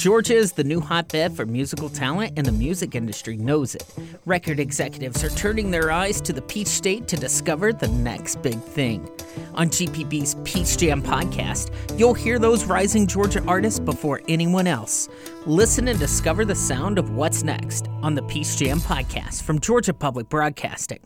Georgia is the new hotbed for musical talent, and the music industry knows it. Record executives are turning their eyes to the Peach State to discover the next big thing. On GPB's Peach Jam podcast, you'll hear those rising Georgia artists before anyone else. Listen and discover the sound of what's next on the Peach Jam podcast from Georgia Public Broadcasting.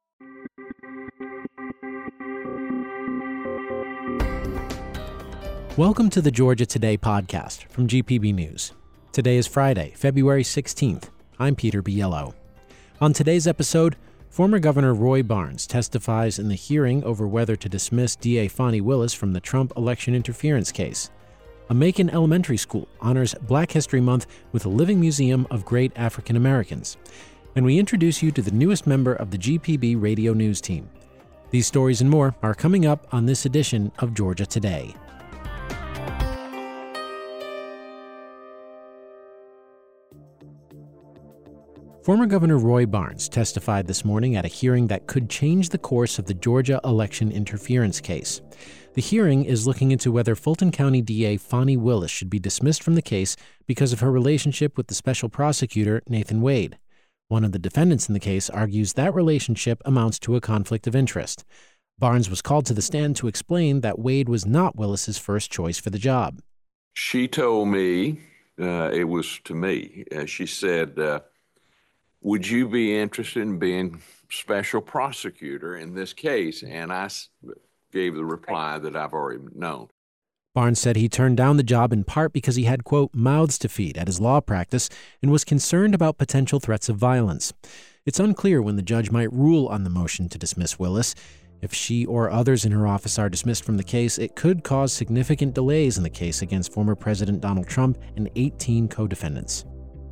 Welcome to the Georgia Today podcast from GPB News. Today is Friday, February 16th. I'm Peter Biello. On today's episode, former Governor Roy Barnes testifies in the hearing over whether to dismiss DA Fani Willis from the Trump election interference case. A Macon elementary school honors Black History Month with a living museum of great African Americans. And we introduce you to the newest member of the GPB radio news team. These stories and more are coming up on this edition of Georgia Today. Former Governor Roy Barnes testified this morning at a hearing that could change the course of the Georgia election interference case. The hearing is looking into whether Fulton County DA Fani Willis should be dismissed from the case because of her relationship with the special prosecutor Nathan Wade. One of the defendants in the case argues that relationship amounts to a conflict of interest. Barnes was called to the stand to explain that Wade was not Willis's first choice for the job. She told me, it was to me, she said, would you be interested in being special prosecutor in this case? And I gave the reply that I've already known. Barnes said he turned down the job in part because he had, quote, mouths to feed at his law practice and was concerned about potential threats of violence. It's unclear when the judge might rule on the motion to dismiss Willis. If she or others in her office are dismissed from the case, it could cause significant delays in the case against former President Donald Trump and 18 co-defendants.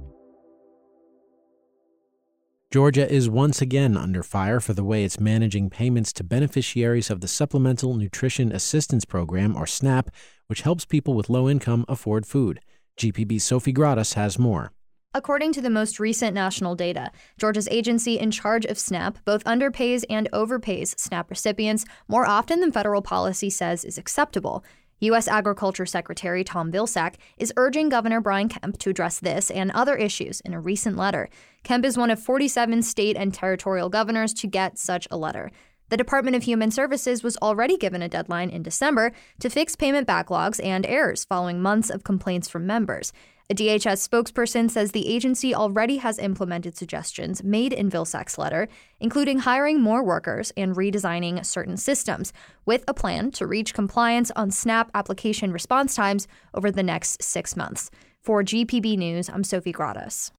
Georgia is once again under fire for the way it's managing payments to beneficiaries of the Supplemental Nutrition Assistance Program, or SNAP, which helps people with low income afford food. GPB's Sophie Gradas has more. According to the most recent national data, Georgia's agency in charge of SNAP both underpays and overpays SNAP recipients more often than federal policy says is acceptable. U.S. Agriculture Secretary Tom Vilsack is urging Governor Brian Kemp to address this and other issues in a recent letter. Kemp is one of 47 state and territorial governors to get such a letter. The Department of Human Services was already given a deadline in December to fix payment backlogs and errors following months of complaints from members. A DHS spokesperson says the agency already has implemented suggestions made in Vilsack's letter, including hiring more workers and redesigning certain systems, with a plan to reach compliance on SNAP application response times over the next 6 months. For GPB News, I'm Sophie Gradas.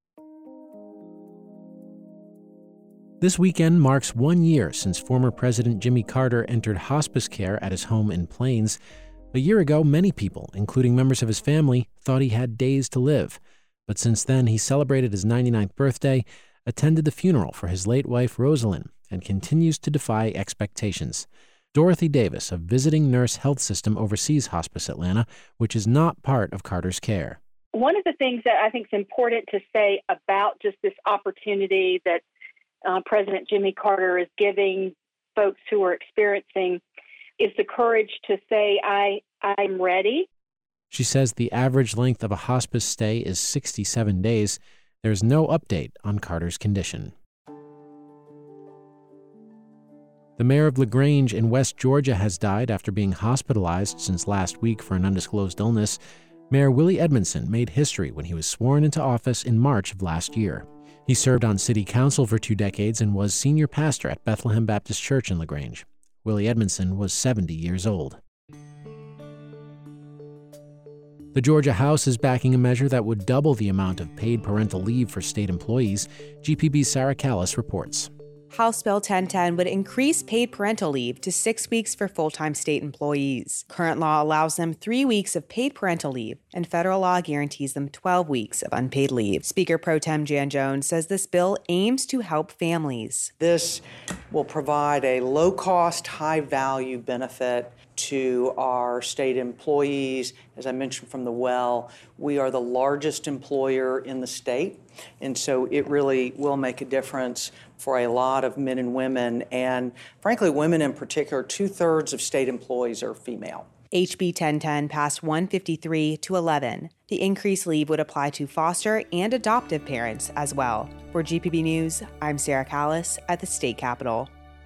This weekend marks 1 year since former President Jimmy Carter entered hospice care at his home in Plains. A year ago, many people, including members of his family, thought he had days to live. But since then, he celebrated his 99th birthday, attended the funeral for his late wife, Rosalind, and continues to defy expectations. Dorothy Davis of Visiting Nurse Health System oversees Hospice Atlanta, which is not part of Carter's care. One of the things that I think is important to say about just this opportunity that President Jimmy Carter is giving folks who are experiencing is the courage to say, I'm ready. She says the average length of a hospice stay is 67 days. There's no update on Carter's condition. The mayor of LaGrange in West Georgia has died after being hospitalized since last week for an undisclosed illness. Mayor Willie Edmondson made history when he was sworn into office in March of last year. He served on city council for 2 decades and was senior pastor at Bethlehem Baptist Church in LaGrange. Willie Edmondson was 70 years old. The Georgia House is backing a measure that would double the amount of paid parental leave for state employees. GPB's Sarah Callis reports. House Bill 1010 would increase paid parental leave to 6 weeks for full-time state employees. Current law allows them 3 weeks of paid parental leave, and federal law guarantees them 12 weeks of unpaid leave. Speaker Pro Tem Jan Jones says this bill aims to help families. This will provide a low-cost, high-value benefit to our state employees. As I mentioned from the well, we are the largest employer in the state, and so it really will make a difference for a lot of men and women, and frankly, women in particular. 2/3 of state employees are female. HB 1010 passed 153 to 11. The increased leave would apply to foster and adoptive parents as well. For GPB News, I'm Sarah Callis at the state capitol.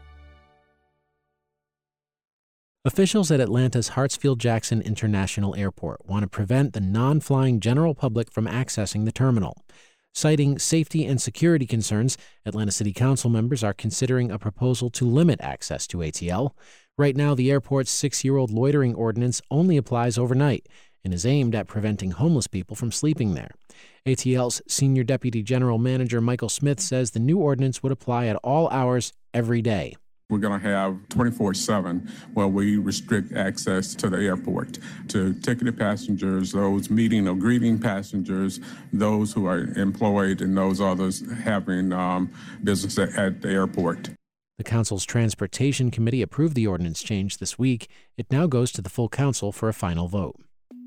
Officials at Atlanta's Hartsfield-Jackson International Airport want to prevent the non-flying general public from accessing the terminal. Citing safety and security concerns, Atlanta City Council members are considering a proposal to limit access to ATL. Right now, the airport's 6-year-old loitering ordinance only applies overnight and is aimed at preventing homeless people from sleeping there. ATL's Senior Deputy General Manager Michael Smith says the new ordinance would apply at all hours every day. We're going to have 24/7 where we restrict access to the airport to ticketed passengers, those meeting or greeting passengers, those who are employed, and those others having business at the airport. The council's Transportation Committee approved the ordinance change this week. It now goes to the full council for a final vote.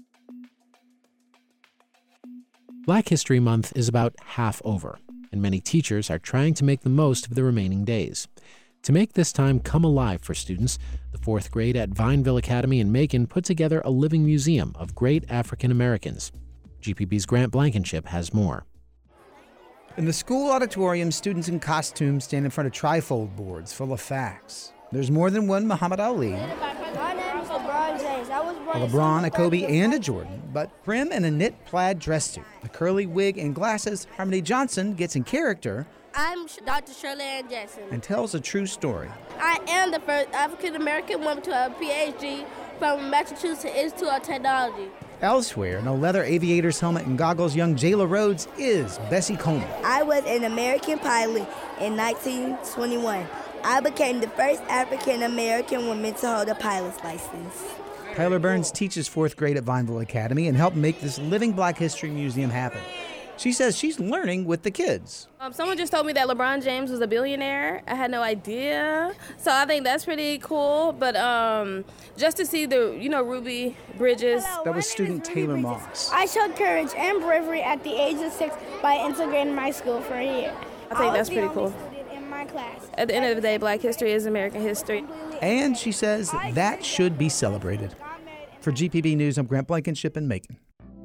Black History Month is about half over, and many teachers are trying to make the most of the remaining days. To make this time come alive for students, the 4th grade at Vineville Academy in Macon put together a living museum of great African Americans. GPB's Grant Blankenship has more. In the school auditorium, students in costumes stand in front of trifold boards full of facts. There's more than one Muhammad Ali, My name is LeBron James. I was born a LeBron, a Kobe, and a Jordan. But prim in a knit plaid dress suit, a curly wig, and glasses, Harmony Johnson gets in character I'm Dr. Shirley Ann Jackson. and tells a true story. I am the first African-American woman to have a PhD from Massachusetts Institute of Technology. Elsewhere, in a leather aviator's helmet and goggles, young Jayla Rhodes is Bessie Coleman. I was an American pilot in 1921. I became the first African-American woman to hold a pilot's license. Tyler Burns teaches 4th grade at Vineville Academy and helped make this living Black History Museum happen. She says she's learning with the kids. Someone just told me that LeBron James was a billionaire. I had no idea. So I think that's pretty cool. But just to see the, Ruby Bridges. That was student Taylor Moss. I showed courage and bravery at the age of 6 by integrating my school for a year. I think that's pretty cool. In my class. At the end of the day, Black history is American history. And she says that should be celebrated. For GPB News, I'm Grant Blankenship in Macon.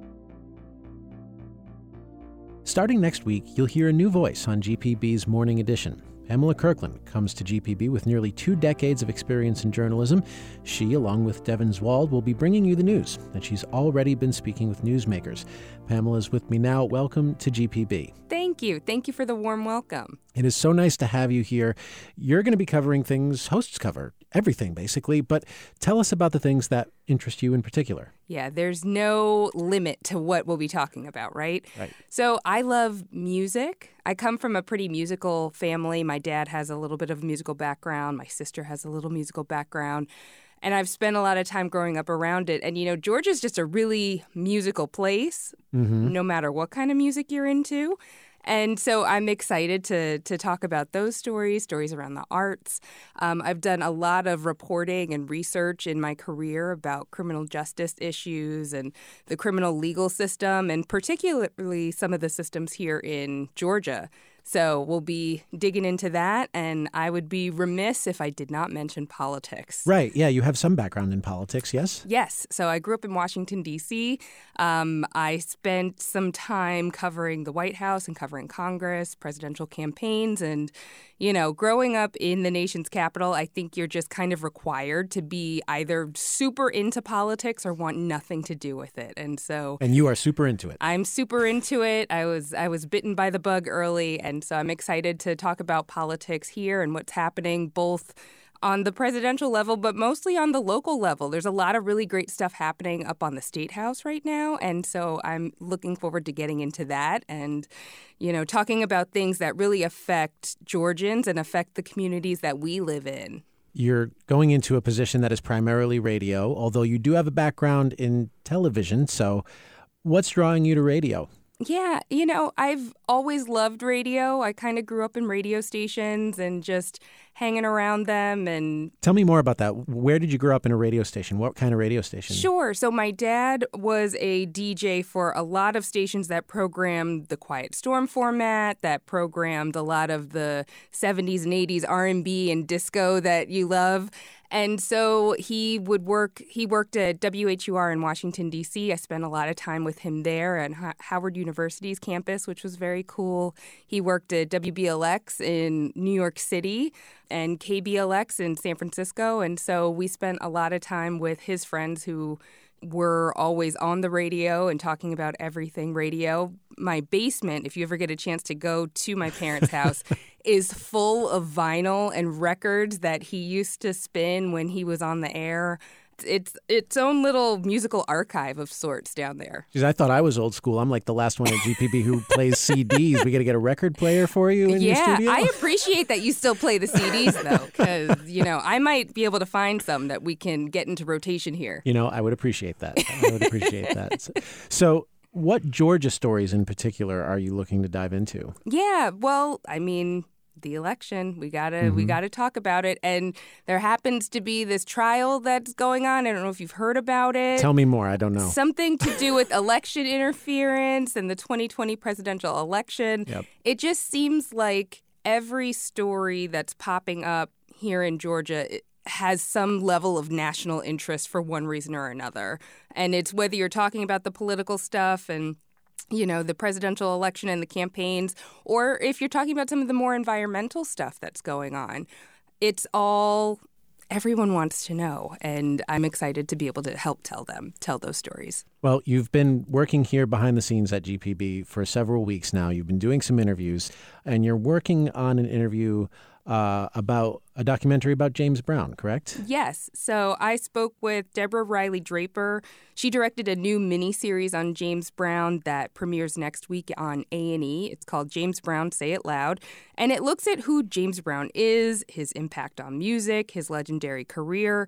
Starting next week, you'll hear a new voice on GPB's Morning Edition. Pamela Kirkland comes to GPB with nearly 2 decades of experience in journalism. She, along with Devin Zwald, will be bringing you the news, and she's already been speaking with newsmakers. Pamela's with me now. Welcome to GPB. Thank you. Thank you for the warm welcome. It is so nice to have you here. You're going to be covering things hosts cover, everything basically, but tell us about the things that interest you in particular. Yeah, there's no limit to what we'll be talking about, right? Right. So I love music. I come from a pretty musical family. My dad has a little bit of a musical background. My sister has a little musical background. And I've spent a lot of time growing up around it. And, Georgia's just a really musical place, no matter what kind of music you're into. And so I'm excited to talk about those stories around the arts. I've done a lot of reporting and research in my career about criminal justice issues and the criminal legal system, and particularly some of the systems here in Georgia. So we'll be digging into that, and I would be remiss if I did not mention politics. Right. Yeah, you have some background in politics, yes? Yes. So I grew up in Washington, D.C. I spent some time covering the White House and covering Congress, presidential campaigns, and, growing up in the nation's capital, I think you're just kind of required to be either super into politics or want nothing to do with it. And you are super into it. I'm super into it. I was bitten by the bug early, and so I'm excited to talk about politics here and what's happening both on the presidential level, but mostly on the local level. There's a lot of really great stuff happening up on the State House right now, and so I'm looking forward to getting into that and, talking about things that really affect Georgians and affect the communities that we live in. You're going into a position that is primarily radio, although you do have a background in television, so what's drawing you to radio? Yeah, I've always loved radio. I kind of grew up in radio stations and just hanging around them. And tell me more about that. Where did you grow up in a radio station? What kind of radio station? Sure. So my dad was a DJ for a lot of stations that programmed the Quiet Storm format, that programmed a lot of the 70s and 80s R&B and disco that you love. And so he worked at WHUR in Washington, D.C. I spent a lot of time with him there at Howard University's campus, which was very cool. He worked at WBLX in New York City and KBLX in San Francisco. And so we spent a lot of time with his friends who were always on the radio and talking about everything radio. My basement, if you ever get a chance to go to my parents' house, is full of vinyl and records that he used to spin when he was on the air. It's its own little musical archive of sorts down there. Because I thought I was old school. I'm like the last one at GPB who plays CDs. We got to get a record player for you in your studio? Yeah, I appreciate that you still play the CDs, though, because, I might be able to find some that we can get into rotation here. I would appreciate that. So what Georgia stories in particular are you looking to dive into? Yeah, well, the election. We gotta talk about it. And there happens to be this trial that's going on. I don't know if you've heard about it. Tell me more. I don't know. Something to do with election interference and the 2020 presidential election. Yep. It just seems like every story that's popping up here in Georgia has some level of national interest for one reason or another. And it's whether you're talking about the political stuff and the presidential election and the campaigns, or if you're talking about some of the more environmental stuff that's going on. It's all everyone wants to know, and I'm excited to be able to help tell those stories. Well, you've been working here behind the scenes at GPB for several weeks now. You've been doing some interviews, and you're working on an interview about a documentary about James Brown, correct? Yes. So I spoke with Deborah Riley Draper. She directed a new miniseries on James Brown that premieres next week on A&E. It's called James Brown, Say It Loud. And it looks at who James Brown is, his impact on music, his legendary career.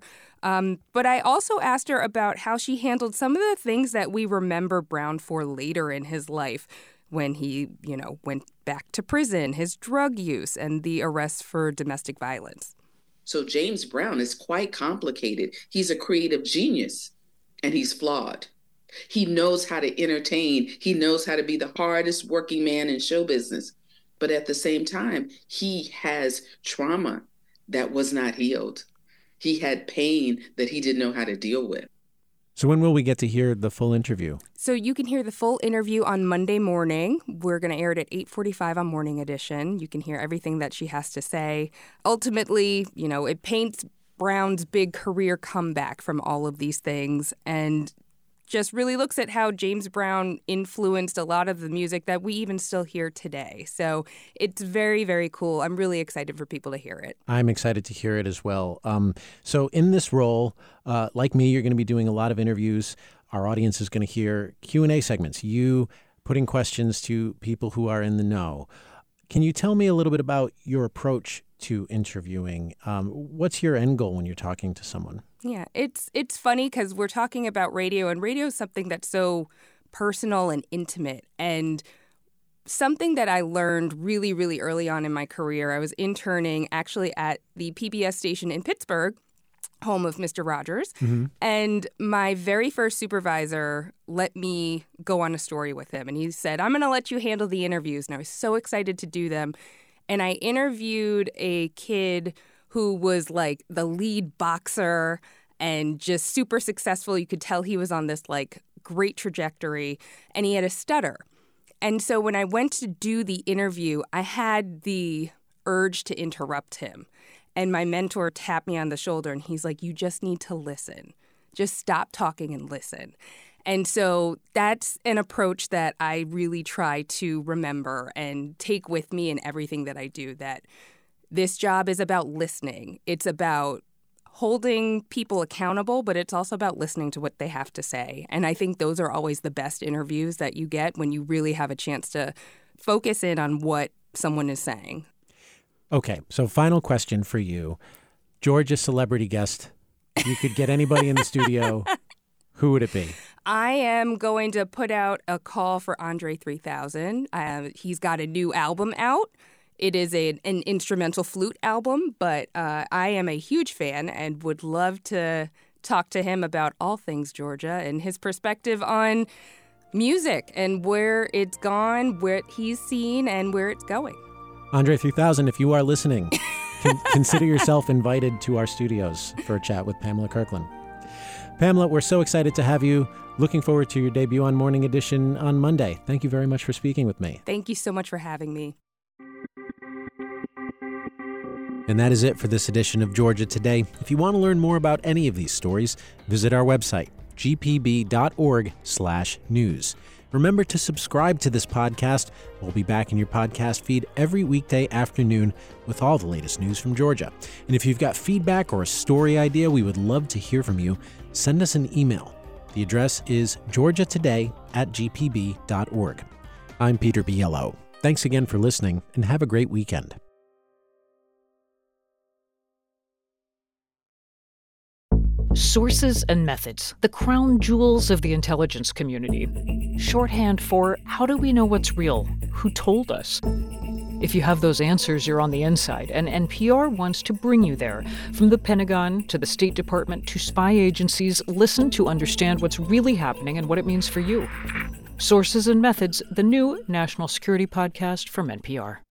But I also asked her about how she handled some of the things that we remember Brown for later in his life, when he, went back to prison, his drug use, and the arrests for domestic violence. So James Brown is quite complicated. He's a creative genius, and he's flawed. He knows how to entertain. He knows how to be the hardest working man in show business. But at the same time, he has trauma that was not healed. He had pain that he didn't know how to deal with. So when will we get to hear the full interview? So you can hear the full interview on Monday morning. We're going to air it at 8:45 on Morning Edition. You can hear everything that she has to say. Ultimately, it paints Brown's big career comeback from all of these things and just really looks at how James Brown influenced a lot of the music that we even still hear today. So it's very, very cool. I'm really excited for people to hear it. I'm excited to hear it as well. So in this role, like me, you're going to be doing a lot of interviews. Our audience is going to hear Q&A segments, you putting questions to people who are in the know. Can you tell me a little bit about your approach to interviewing? What's your end goal when you're talking to someone? Yeah, it's funny because we're talking about radio, and radio is something that's so personal and intimate. And something that I learned really, really early on in my career, I was interning actually at the PBS station in Pittsburgh, home of Mr. Rogers. Mm-hmm. And my very first supervisor let me go on a story with him. And he said, I'm going to let you handle the interviews. And I was so excited to do them. And I interviewed a kid who was like the lead boxer and just super successful. You could tell he was on this great trajectory, and he had a stutter. And so when I went to do the interview, I had the urge to interrupt him. And my mentor tapped me on the shoulder, and he's like, you just need to listen. Just stop talking and listen. And so that's an approach that I really try to remember and take with me in everything that I do, that this job is about listening. It's about holding people accountable, but it's also about listening to what they have to say. And I think those are always the best interviews that you get, when you really have a chance to focus in on what someone is saying. Okay, so final question for you. Georgia celebrity guest. You could get anybody in the studio. Who would it be? I am going to put out a call for Andre 3000. He's got a new album out. It is an instrumental flute album, but I am a huge fan and would love to talk to him about all things Georgia and his perspective on music and where it's gone, where he's seen, and where it's going. Andre 3000, if you are listening, consider yourself invited to our studios for a chat with Pamela Kirkland. Pamela, we're so excited to have you. Looking forward to your debut on Morning Edition on Monday. Thank you very much for speaking with me. Thank you so much for having me. And that is it for this edition of Georgia Today. If you want to learn more about any of these stories, visit our website, gpb.org/news. Remember to subscribe to this podcast. We'll be back in your podcast feed every weekday afternoon with all the latest news from Georgia. And if you've got feedback or a story idea, we would love to hear from you. Send us an email. The address is georgiatoday@gpb.org. I'm Peter Biello. Thanks again for listening, and have a great weekend. Sources and methods, the crown jewels of the intelligence community. Shorthand for how do we know what's real? Who told us? If you have those answers, you're on the inside, and NPR wants to bring you there. From the Pentagon to the State Department to spy agencies, listen to understand what's really happening and what it means for you. Sources and Methods, the new national security podcast from NPR.